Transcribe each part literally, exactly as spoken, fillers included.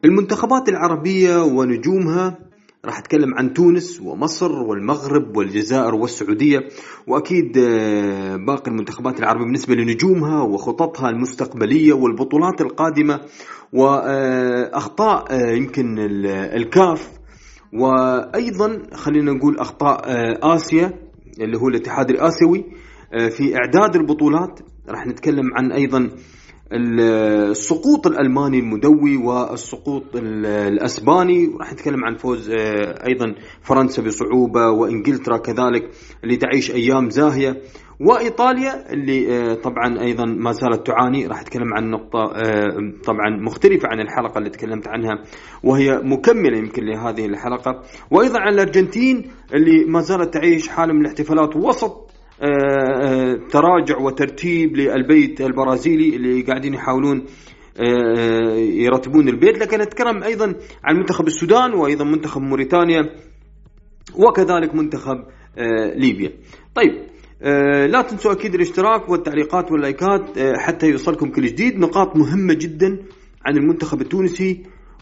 المنتخبات العربية ونجومها، راح أتكلم عن تونس ومصر والمغرب والجزائر والسعودية، وأكيد باقي المنتخبات العربية بالنسبة لنجومها وخططها المستقبلية والبطولات القادمة وأخطاء يمكن الكاف، وأيضا خلينا نقول أخطاء آسيا اللي هو الاتحاد الآسيوي في إعداد البطولات. راح نتكلم عن أيضا السقوط الألماني المدوي والسقوط الأسباني، وراح نتكلم عن فوز أيضا فرنسا بصعوبة، وإنجلترا كذلك اللي تعيش أيام زاهية، وإيطاليا اللي طبعا أيضا ما زالت تعاني. راح أتكلم عن نقطة طبعا مختلفة عن الحلقة اللي تكلمت عنها وهي مكملة يمكن لهذه الحلقة، وأيضا عن الأرجنتين اللي ما زالت تعيش حالة من الاحتفالات وسط تراجع وترتيب للبيت البرازيلي اللي قاعدين يحاولون يرتبون البيت. لكن نتكلم أيضا عن منتخب السودان وأيضا منتخب موريتانيا وكذلك منتخب ليبيا. طيب لا تنسوا أكيد الاشتراك والتعليقات واللايكات حتى يوصلكم كل جديد. نقاط مهمة جدا عن المنتخب التونسي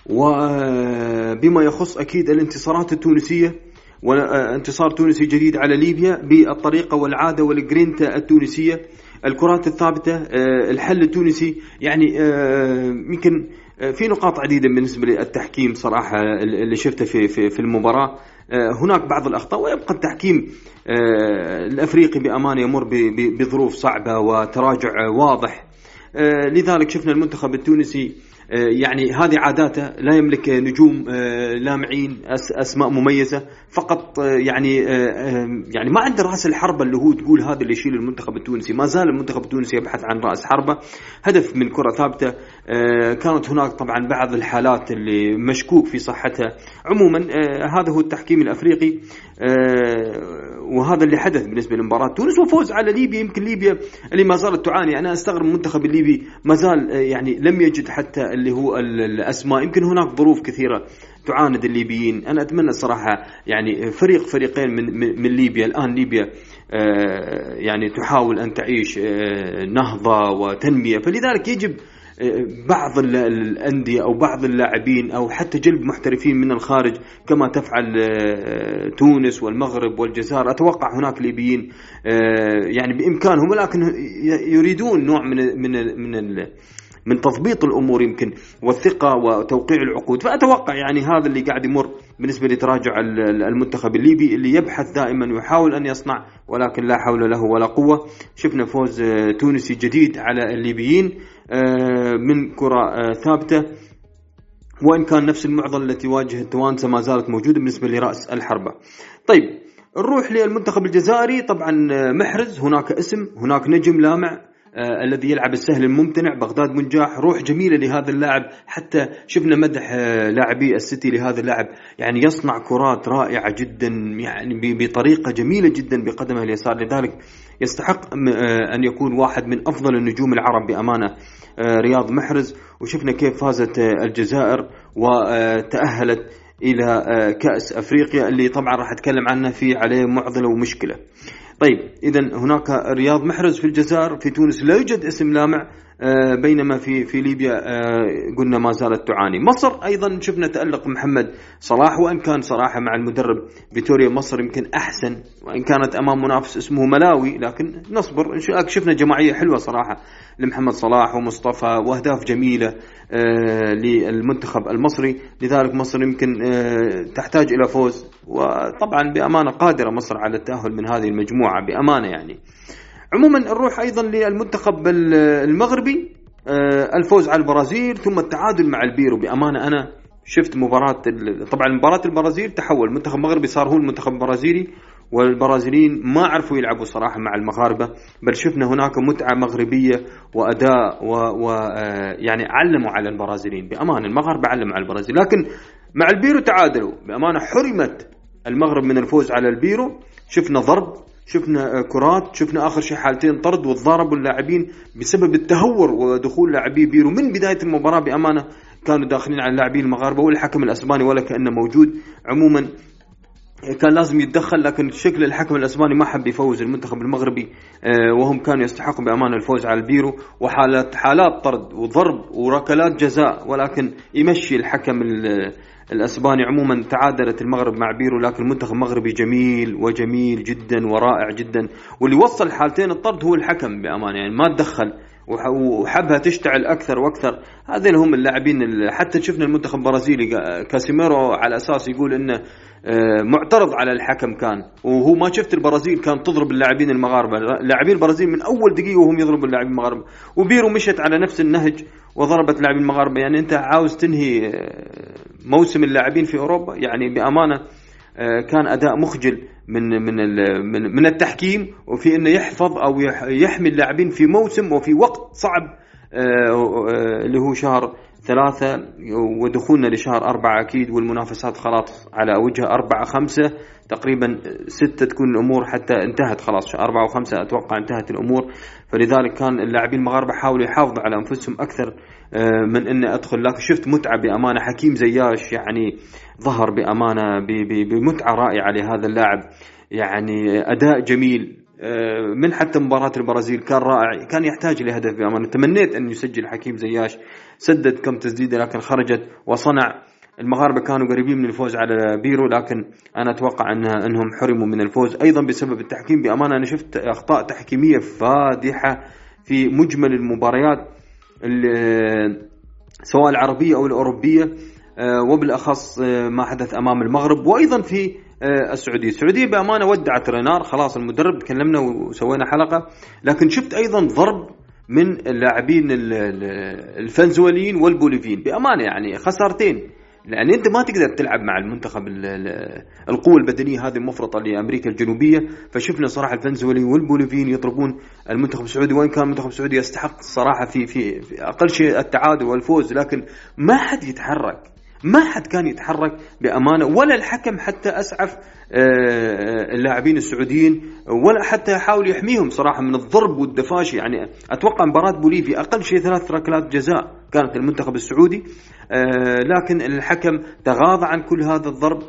وبما يخص أكيد الانتصارات التونسية، وانتصار تونسي جديد على ليبيا بالطريقة والعادة والجرينتا التونسية، الكرات الثابتة، الحل التونسي. يعني يمكن في نقاط عديدة بالنسبة للتحكيم صراحة اللي شفته في في في المباراة، هناك بعض الأخطاء، ويبقى التحكيم الأفريقي بأمانة يمر بظروف صعبة وتراجع واضح. لذلك شفنا المنتخب التونسي يعني هذه عاداته، لا يملك نجوم لامعين أسماء مميزة فقط، يعني يعني ما عنده رأس الحربة اللي هو تقول هذا اللي يشيل المنتخب التونسي. ما زال المنتخب التونسي يبحث عن رأس حربة، هدف من كرة ثابتة. كانت هناك طبعا بعض الحالات اللي مشكوك في صحتها. عموما هذا هو التحكيم الأفريقي، وهذا اللي حدث بالنسبة لمباراة تونس وفوز على ليبيا. يمكن ليبيا اللي ما زالت تعاني، أنا أستغرب المنتخب الليبي ما زال يعني لم يجد حتى اللي هو الأسماء. يمكن هناك ظروف كثيرة تعاند الليبيين. أنا أتمنى صراحة يعني فريق فريقين من من ليبيا. الآن ليبيا يعني تحاول أن تعيش نهضة وتنمية، فلذلك يجب بعض الأندية أو بعض اللاعبين أو حتى جلب محترفين من الخارج كما تفعل تونس والمغرب والجزائر. أتوقع هناك ليبيين يعني بإمكانهم، ولكن يريدون نوع من من من من تضبيط الأمور يمكن والثقة وتوقيع العقود. فأتوقع يعني هذا اللي قاعد يمر بالنسبة لتراجع المنتخب الليبي اللي يبحث دائما ويحاول أن يصنع، ولكن لا حول له ولا قوة. شفنا فوز تونسي جديد على الليبيين من كرة ثابتة، وإن كان نفس المعضلة التي واجه التوانسة ما زالت موجودة بالنسبة لرأس الحربة. طيب نروح للمنتخب الجزائري. طبعا محرز هناك اسم، هناك نجم لامع آه الذي يلعب السهل الممتنع، بغداد منجاح، روح جميلة لهذا اللاعب. حتى شفنا مدح آه لاعبي السيتي لهذا اللاعب، يعني يصنع كرات رائعة جدا يعني بطريقة جميلة جدا بقدمه اليسار. لذلك يستحق آه أن يكون واحد من أفضل النجوم العرب بأمانة آه رياض محرز. وشفنا كيف فازت آه الجزائر وتأهلت إلى كأس أفريقيا اللي طبعا راح أتكلم عنه في عليه معضلة ومشكلة. طيب إذن هناك رياض محرز في الجزائر. في تونس لا يوجد اسم لامع، بينما في في ليبيا قلنا ما زالت تعاني. مصر أيضا شفنا تألق محمد صلاح، وإن كان صراحة مع المدرب فيتوريا مصر يمكن أحسن، وإن كانت أمام منافس اسمه ملاوي، لكن نصبر. شفنا جماعية حلوة صراحة لمحمد صلاح ومصطفى، وأهداف جميلة للمنتخب المصري. لذلك مصر يمكن تحتاج إلى فوز، وطبعا بأمانة قادرة مصر على التأهل من هذه المجموعة بأمانة يعني. عموما نروح أيضا للمنتخب المغربي، الفوز على البرازيل ثم التعادل مع البيرو. بأمانة أنا شفت مباراة، طبعا مباراة البرازيل تحول المنتخب المغربي صار هو المنتخب البرازيلي، والبرازيليين ما عرفوا يلعبوا صراحة مع المغاربة، بل شفنا هناك متعة مغربية وأداء و, و يعني علموا على البرازيليين بأمانة. المغاربة علموا على البرازيل، لكن مع البيرو تعادلوا بأمانة. حرمت المغرب من الفوز على البيرو. شفنا ضرب، شفنا كرات، شفنا آخر شيء حالتين طرد، وضربوا اللاعبين بسبب التهور ودخول لاعبي بيرو من بداية المباراة. بأمانة كانوا داخلين على اللاعبين المغاربة، والحكم الأسباني ولا كأنه موجود. عموما كان لازم يتدخل، لكن شكل الحكم الأسباني ما حب يفوز المنتخب المغربي، وهم كانوا يستحقوا بأمانة الفوز على البيرو، وحالات حالات طرد وضرب وركلات جزاء، ولكن يمشي الحكم الأسباني. عموما تعادلت المغرب مع بيرو، لكن المنتخب المغربي جميل وجميل جدا ورائع جدا، واللي وصل حالتين الطرد هو الحكم بأمانة، يعني ما تدخل وحبها تشتعل أكثر وأكثر. هذين هم اللاعبين. حتى شفنا المنتخب البرازيلي كاسيميرو على أساس يقول إنه معترض على الحكم كان، وهو ما شفت البرازيل كان تضرب اللاعبين المغاربة، لاعبين البرازيل من أول دقيقة وهم يضربوا اللاعبين المغاربة، وبيرو مشت على نفس النهج وضربت اللاعبين المغاربة. يعني أنت عاوز تنهي موسم اللاعبين في أوروبا؟ يعني بأمانة كان أداء مخجل من من من من التحكيم، وفي إنه يحفظ أو يحمي اللاعبين في موسم وفي وقت صعب اللي هو شهر ثلاثة ودخولنا لشهر أربعة أكيد، والمنافسات خلاص على وجه أربعة خمسة تقريبا ستة تكون الأمور حتى انتهت خلاص، أربعة وخمسة أتوقع انتهت الأمور. فلذلك كان اللاعبين المغاربة حاولوا يحافظوا على أنفسهم أكثر من إن أدخل، لكن شفت متعة بأمانة. حكيم زياش يعني ظهر بأمانة بمتعة رائعة لهذا اللاعب، يعني أداء جميل من حتى مباراة البرازيل كان رائع، كان يحتاج لهدف بأمانة. تمنيت أن يسجل حكيم زياش، سدد كم تسديدة لكن خرجت وصنع. المغاربة كانوا قريبين من الفوز على بيرو، لكن أنا أتوقع أنها أنهم حرموا من الفوز أيضا بسبب التحكيم. بأمانة أنا شفت أخطاء تحكيمية فادحة في مجمل المباريات سواء العربية أو الأوروبية، وبالأخص ما حدث أمام المغرب وأيضا في السعودية. السعودية بأمانة ودعت رينار خلاص، المدرب تكلمنا وسوينا حلقة، لكن شفت أيضا ضرب من اللاعبين الفنزويليين والبوليفيين بأمانة، يعني خسارتين. لأن أنت ما تقدر تلعب مع المنتخب القوة البدنية هذه المفرطة لأمريكا الجنوبية. فشفنا صراحة الفنزويليين والبوليفيين يضربون المنتخب السعودي، وإن كان المنتخب السعودي يستحق الصراحة في, في, في أقل شيء التعادل والفوز، لكن ما حد يتحرك، ما حد كان يتحرك بأمانة، ولا الحكم حتى أسعف اللاعبين السعوديين، ولا حتى يحاول يحميهم صراحة من الضرب والدفاش. يعني أتوقع مباراة بوليفيا أقل شيء ثلاث ركلات جزاء كانت المنتخب السعودي، لكن الحكم تغاضى عن كل هذا الضرب.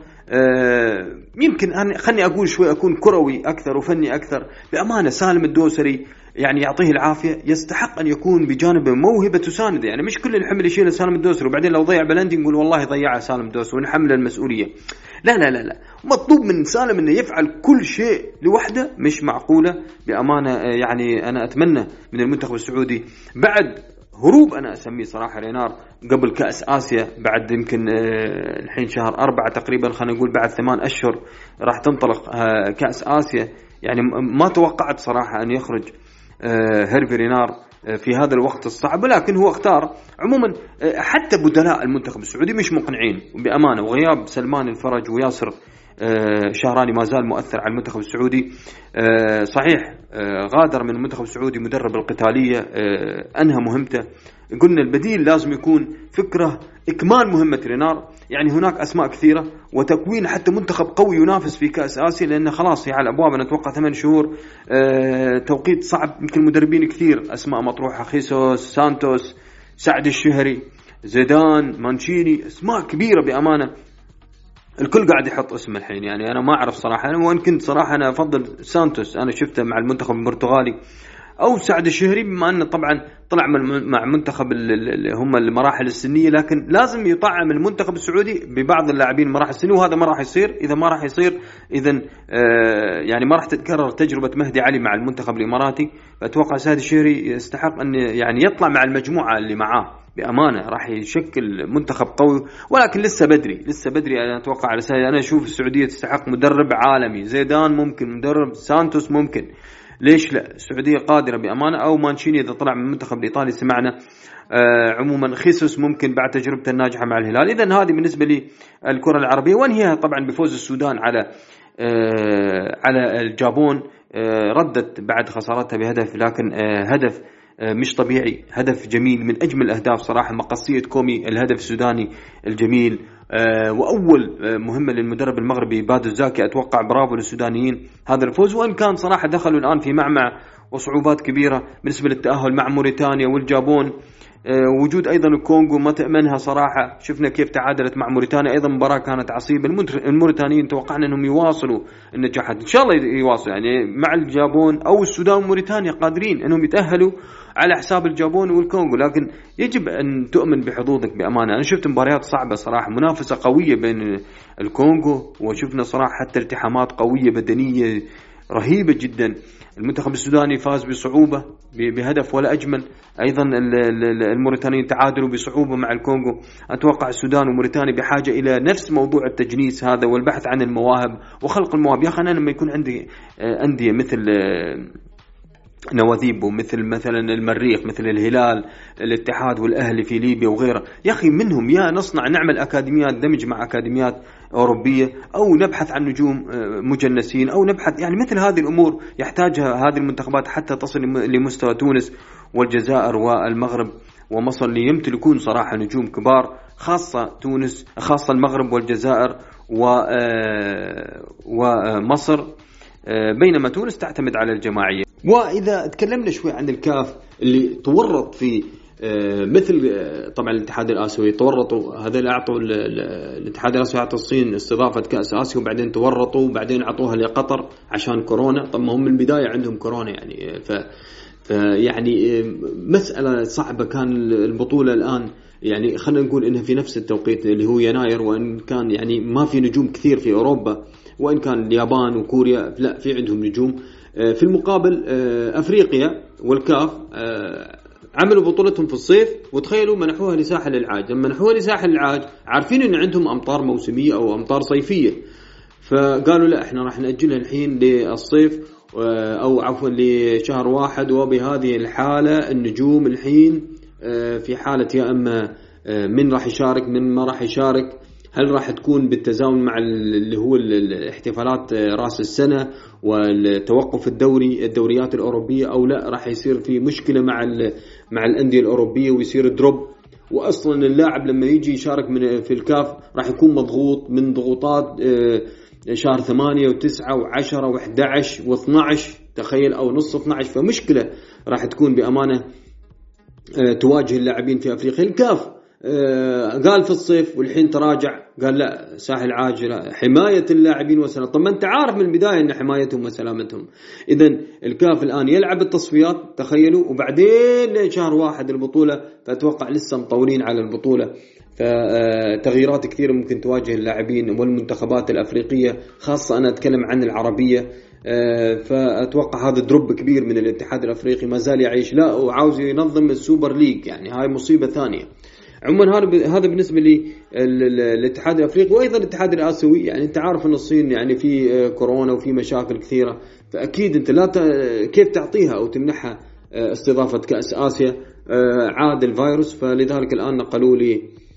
يمكن أنا خلني أقول شوي أكون كروي أكثر وفني أكثر بأمانة. سالم الدوسري يعني يعطيه العافية، يستحق أن يكون بجانب موهبة تساند، يعني مش كل الحمل يشيل سالم الدوسري وبعدين لو ضيع بلندي نقول والله ضيع سالم الدوسري ونحمل المسؤولية. لا لا لا لا، مطلوب من سالم أنه يفعل كل شيء لوحده، مش معقولة بأمانة. يعني أنا أتمنى من المنتخب السعودي بعد هروب أنا أسميه صراحة رينار قبل كأس آسيا، بعد يمكن الحين شهر أربعة تقريبا، خلينا نقول بعد ثمان أشهر راح تنطلق كأس آسيا. يعني ما توقعت صراحة أن يخرج هيرفي رينار في هذا الوقت الصعب، ولكن هو اختار. عموما حتى بدلاء المنتخب السعودي مش مقنعين بأمانة، وغياب سلمان الفرج وياسر شهراني ما زال مؤثر على المنتخب السعودي. صحيح غادر من المنتخب السعودي مدرب القتالية، أنهى مهمته. قلنا البديل لازم يكون فكرة إكمال مهمة رينار. يعني هناك أسماء كثيرة وتكوين حتى منتخب قوي ينافس في كأس آسيا، لأنه خلاص على الأبواب. أنا أتوقع ثمان شهور توقيت صعب، يمكن مدربين كثير أسماء مطروحة، خيسوس، سانتوس، سعد الشهري، زيدان، مانشيني، أسماء كبيرة بأمانة. الكل قاعد يحط اسم الحين، يعني أنا ما أعرف صراحة. أنا وإن كنت صراحة أنا أفضل سانتوس، أنا شفته مع المنتخب البرتغالي، أو سعد الشهري بما أنه طبعا طلع مع منتخب اللي هم المراحل السنية، لكن لازم يطعم المنتخب السعودي ببعض اللاعبين مراحل السنية، وهذا ما راح يصير. إذا ما راح يصير إذن آه يعني ما راح تتكرر تجربة مهدي علي مع المنتخب الإماراتي. فأتوقع سعد الشهري يستحق أن يعني يطلع مع المجموعة اللي معاه بأمانة، راح يشكل منتخب قوي، ولكن لسه بدري لسه بدري. أنا أتوقع على سعد، أنا أشوف السعودية تستحق مدرب عالمي. زيدان ممكن، مدرب سانتوس ممكن، ليش لا؟ السعودية قادرة بأمانة، أو مانشيني إذا طلع من المنتخب الإيطالي سمعنا. آه عموما خيسوس ممكن بعد تجربته الناجحة مع الهلال. إذن هذه بالنسبة لي الكرة العربية، وانهيها طبعا بفوز السودان على آه على الجابون. آه ردت بعد خسارتها بهدف، لكن آه هدف آه مش طبيعي، هدف جميل من أجمل الأهداف صراحة. مقصية كومي الهدف السوداني الجميل، آه وأول آه مهمة للمدرب المغربي بادو الزاكي. أتوقع برافو للسودانيين هذا الفوز، وإن كان صراحة دخلوا الآن في معمع وصعوبات كبيرة بالنسبة للتأهل مع موريتانيا والجابون. وجود أيضا الكونغو ما تأمنها صراحة، شفنا كيف تعادلت مع موريتانيا، أيضا مباراة كانت عصيبة. الموريتانيين توقعنا أنهم يواصلوا النجاحات، إن شاء الله يواصلوا يعني مع الجابون أو السودان وموريتانيا قادرين أنهم يتأهلوا على حساب الجابون والكونغو، لكن يجب أن تؤمن بحظوظك بأمانة. أنا شفت مباريات صعبة صراحة، منافسة قوية بين الكونغو، وشفنا صراحة حتى التحامات قوية بدنية رهيبة جدا. المنتخب السوداني فاز بصعوبة بهدف ولا أجمل، أيضا الموريتانيين تعادلوا بصعوبة مع الكونغو. أتوقع السودان وموريتانيا بحاجة إلى نفس موضوع التجنيس هذا والبحث عن المواهب وخلق المواهب. يا أخي أنا لما يكون عندي أندية مثل نواذيب ومثل مثلا المريخ، مثل الهلال، الاتحاد والأهلي في ليبيا وغيره، يا أخي منهم يا نصنع نعمل أكاديميات دمج مع أكاديميات أوروبية، أو نبحث عن نجوم مجنسين، أو نبحث يعني مثل هذه الأمور يحتاجها هذه المنتخبات حتى تصل لمستوى تونس والجزائر والمغرب ومصر، ليمتلكون صراحة نجوم كبار، خاصة تونس، خاصة المغرب والجزائر ومصر، بينما تونس تعتمد على الجماعية. وإذا تكلمنا شوي عن الكاف اللي تورط في مثل طبعا الاتحاد الآسيوي تورطوا، هذا اللي أعطوا الاتحاد الآسيوي أعطى الصين استضافة كأس آسيا، وبعدين تورطوا وبعدين أعطوها لقطر عشان كورونا. طب ما هم من البداية عندهم كورونا يعني، ف فيعني مسألة صعبة. كان البطولة الآن يعني خلينا نقول إنها في نفس التوقيت اللي هو يناير، وإن كان يعني ما في نجوم كثير في أوروبا، وإن كان اليابان وكوريا لا في عندهم نجوم. في المقابل أفريقيا والكاف عملوا بطولتهم في الصيف، وتخيلوا منحوها لساحل العاج. لما منحوها لساحل العاج عارفين إن عندهم أمطار موسمية أو أمطار صيفية، فقالوا لا إحنا راح نأجلها الحين للصيف أو عفوا لشهر واحد. وبهذه الحالة النجوم الحين في حالة يا أما من راح يشارك من ما راح يشارك. هل راح تكون بالتزامن مع اللي هو الاحتفالات رأس السنة والتوقف الدوري الدوريات الأوروبية، أو لا راح يصير في مشكلة مع مع الأندية الأوروبية ويصير دروب. وأصلا اللاعب لما يجي يشارك من في الكاف راح يكون مضغوط من ضغوطات شهر ثمانية وتسعة وعشرة وإحدى عشر واثنى عشر، تخيل، أو نص اثنى عشر. فمشكلة راح تكون بأمانة تواجه اللاعبين في أفريقيا. الكاف قال في الصيف والحين تراجع، قال لا ساحل عاجل حماية اللاعبين وسلامتهم. طب ما انت عارف من البداية ان حمايتهم وسلامتهم. اذن الكاف الان يلعب التصفيات تخيلوا، وبعدين شهر واحد البطولة، فاتوقع لسه مطولين على البطولة. فتغييرات كثيرة ممكن تواجه اللاعبين والمنتخبات الافريقية، خاصة انا اتكلم عن العربية. فأتوقع هذا دروب كبير من الاتحاد الافريقي، ما زال يعيش لا وعاوز ينظم السوبر ليج، يعني هاي مصيبة ثانية. عموما هذا بالنسبة للاتحاد الافريقي. وايضا الاتحاد الاسيوي، يعني انت عارف ان الصين يعني في كورونا وفي مشاكل كثيرة، فاكيد انت لا ت... كيف تعطيها او تمنحها استضافة كأس آسيا، عاد الفيروس. فلذلك الان نقلوا لي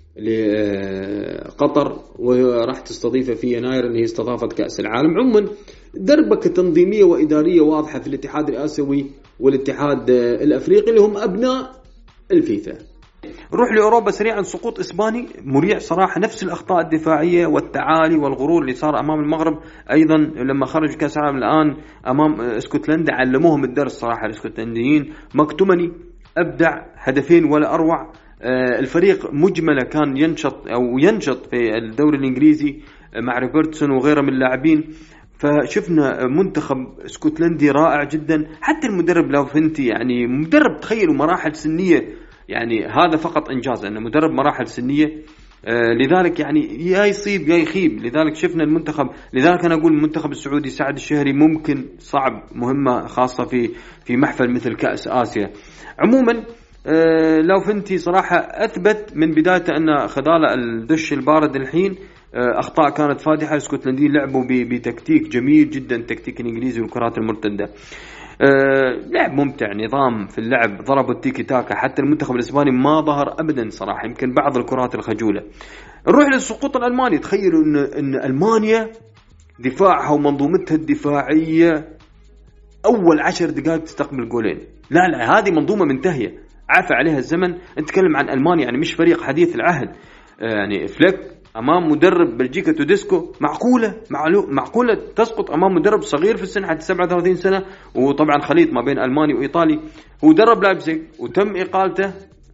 لقطر وراح تستضيفها في يناير اللي هي استضافة كأس العالم. عموما دربكة تنظيمية وإدارية واضحة في الاتحاد الآسيوي والاتحاد الأفريقي اللي هم أبناء الفيفا. نروح لأوروبا سريعا. سقوط إسباني مريع صراحة، نفس الأخطاء الدفاعية والتعالي والغرور اللي صار أمام المغرب. أيضا لما خرج كأس العالم الآن أمام اسكتلندا علموهم الدرس صراحة الاسكتلنديين. مكتومني أبدع هدفين ولا أروع. الفريق مجملة كان ينشط أو ينشط في الدوري الإنجليزي مع روبرتسون وغيره من اللاعبين. فشفنا منتخب اسكتلندي رائع جدا. حتى المدرب لافنتي يعني مدرب تخيلوا مراحل سنية، يعني هذا فقط إنجاز أنه مدرب مراحل سنية. آه لذلك يعني يا يصيب يا يخيب. لذلك شفنا المنتخب، لذلك أنا أقول المنتخب السعودي سعد الشهري ممكن صعب مهمة خاصة في في محفل مثل كأس آسيا. عموما آه لافنتي صراحة أثبت من بدايته أن خلال الدش البارد الحين آه أخطاء كانت فادحة. الاسكتلنديين لعبوا بتكتيك جميل جدا، تكتيك الإنجليزي والكرات المرتدة. أه لعب ممتع، نظام في اللعب، ضربوا التيكي تاكا. حتى المنتخب الإسباني ما ظهر أبدا صراحة، يمكن بعض الكرات الخجولة. نروح للسقوط الألماني. تخيلوا إن, إن ألمانيا دفاعها ومنظومتها الدفاعية أول عشر دقائق تستقبل جولين. لا لا هذه منظومة منتهية، عفى عليها الزمن. نتكلم عن ألمانيا يعني مش فريق حديث العهد. أه يعني فليك أمام مدرب بلجيكا توديسكو معقولة معقولة تسقط أمام مدرب صغير في السن حتى سبعة وثلاثين سنة، وطبعا خليط ما بين ألماني وإيطالي. هو درب لايبزيغ وتم إقالته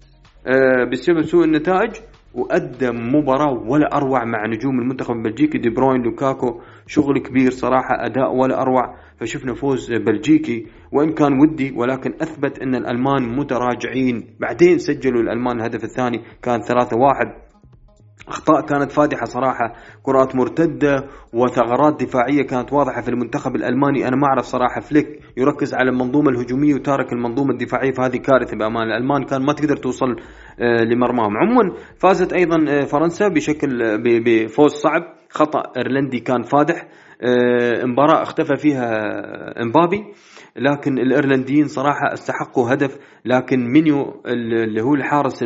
بسبب سوء النتائج، وقدم مباراة ولا أروع مع نجوم المنتخب البلجيكي دي بروين لوكاكو، شغل كبير صراحة، أداء ولا أروع. فشفنا فوز بلجيكي وإن كان ودي، ولكن أثبت أن الألمان متراجعين. بعدين سجلوا الألمان الهدف الثاني كان ثلاثة واحد. أخطاء كانت فادحة صراحة، كرات مرتدة وثغرات دفاعية كانت واضحة في المنتخب الألماني. أنا ما أعرف صراحة فليك يركز على المنظومة الهجومية وتارك المنظومة الدفاعية، فهذه كارثة بأمان. الألمان كان ما تقدر توصل لمرماهم. عموما فازت أيضا فرنسا بشكل بفوز صعب، خطأ إيرلندي كان فادح، مباراة اختفى فيها امبابي، لكن الإيرلنديين صراحة استحقوا هدف. لكن مينيو اللي هو الحارس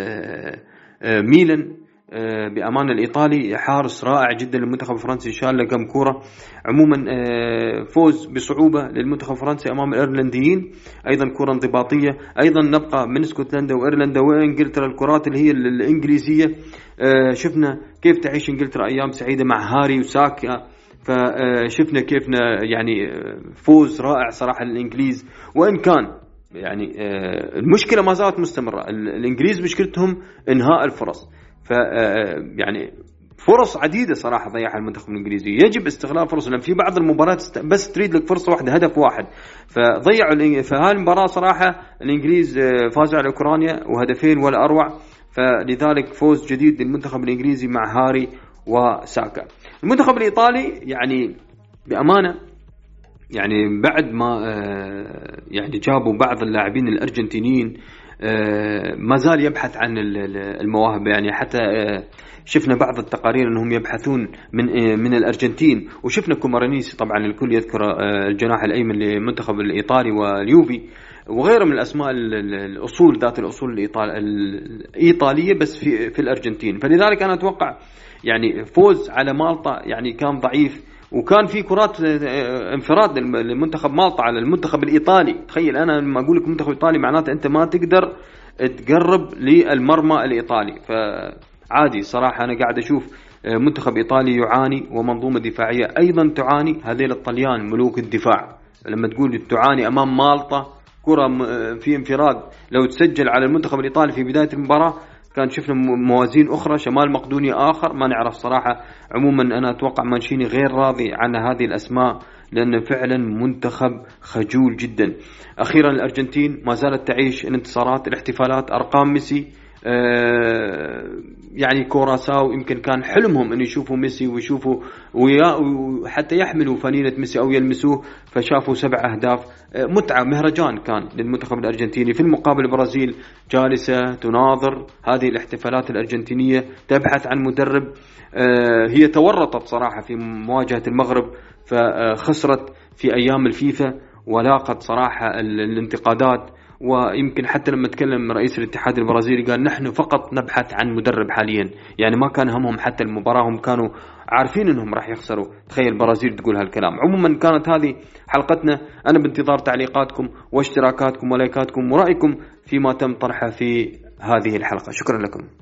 ميلان بأمان الإيطالي حارس رائع جدا للمنتخب الفرنسي، شال له كم كورة. عموما فوز بصعوبة للمنتخب الفرنسي أمام الإيرلنديين، أيضا كرة انضباطية. أيضا نبقى من اسكتلندا وإيرلندا وإنجلترا، الكرات اللي هي الإنجليزية، شفنا كيف تعيش إنجلترا أيام سعيدة مع هاري وساكا، فشفنا كيف يعني فوز رائع صراحة للإنجليز. وإن كان يعني المشكلة ما زالت مستمرة، الإنجليز مشكلتهم إنهاء الفرص، ف يعني فرص عديدة صراحة ضيعها المنتخب الإنجليزي، يجب استغلال فرص، لأن في بعض المباريات بس تريد لك فرصة واحدة، هدف واحد، فضيعوا. فهذه المباراة صراحة الإنجليز فازوا على أوكرانيا وهدفين ولا أروع، فلذلك فوز جديد للمنتخب الإنجليزي مع هاري وساكا. المنتخب الإيطالي يعني بأمانة يعني بعد ما يعني جابوا بعض اللاعبين الأرجنتينيين ما زال يبحث عن المواهب، يعني حتى شفنا بعض التقارير أنهم يبحثون من من الأرجنتين، وشفنا كومارينيسي طبعا الكل يذكر الجناح الأيمن للمنتخب الإيطالي واليوفي وغيره من الأسماء الأصول ذات الأصول الإيطالية بس في في الأرجنتين. فلذلك أنا أتوقع يعني فوز على مالطا يعني كان ضعيف، وكان في كرات انفراد للمنتخب مالطا على المنتخب الإيطالي. تخيل أنا لما أقول لك منتخب إيطالي معناته أنت ما تقدر تقرب للمرمى الإيطالي، فعادي صراحة. أنا قاعد أشوف منتخب إيطالي يعاني ومنظومة دفاعية أيضا تعاني. هذيل الطليان ملوك الدفاع، لما تقول تعاني أمام مالطا كرة في انفراد لو تسجل على المنتخب الإيطالي في بداية المباراة كان شفنا موازين أخرى، شمال مقدونيا آخر، ما نعرف صراحة. عموما أنا أتوقع مانشيني غير راضي عن هذه الأسماء لأنه فعلا منتخب خجول جدا. أخيرا الأرجنتين ما زالت تعيش الانتصارات، الاحتفالات، أرقام ميسي، آه يعني كوراساو يمكن كان حلمهم أن يشوفوا ميسي ويشوفوا وحتى يحملوا فانيلة ميسي أو يلمسوه، فشافوا سبع أهداف. آه متعة، مهرجان كان للمنتخب الأرجنتيني. في المقابل البرازيل جالسة تناظر هذه الاحتفالات الأرجنتينية، تبحث عن مدرب. آه هي تورطت صراحة في مواجهة المغرب، فخسرت في أيام الفيفا ولاقت صراحة الانتقادات. ويمكن حتى لما تكلم رئيس الاتحاد البرازيلي قال نحن فقط نبحث عن مدرب حاليا، يعني ما كان همهم حتى المباراة، هم كانوا عارفين انهم راح يخسروا. تخيل البرازيل تقول هالكلام. عموما كانت هذه حلقتنا، انا بانتظار تعليقاتكم واشتراكاتكم ولايكاتكم ورأيكم فيما تم طرحه في هذه الحلقة. شكرا لكم.